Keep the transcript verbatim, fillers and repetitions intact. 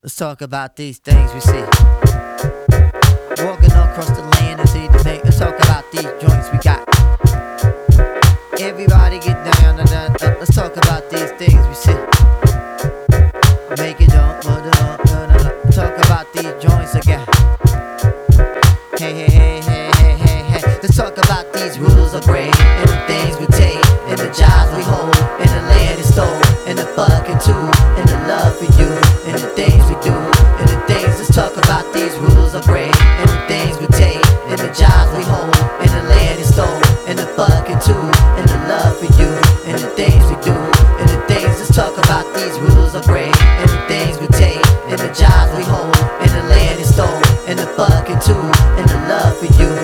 Let's talk about these things we see. Walking across the land and see the thing. Let's talk about these joints we got. Everybody get down and down. Uh, let's talk about these things we see. Make it jump, uh, uh, uh, uh, talk about these joints again. Hey, hey, hey, hey, hey, hey, hey. Let's talk about these rules of break and the things we take and the jobs we hold and the land is stole and the fucking tool and the love for you and the things we do and the things. Let's talk about these rules of break and the things we take and the jobs we hold and the land is stole and the fucking tool and the love for you and the things we do and the things. Let's talk about these rules of break and the things we take and the jobs we hold and the land is stole and the fucking tool and the love for you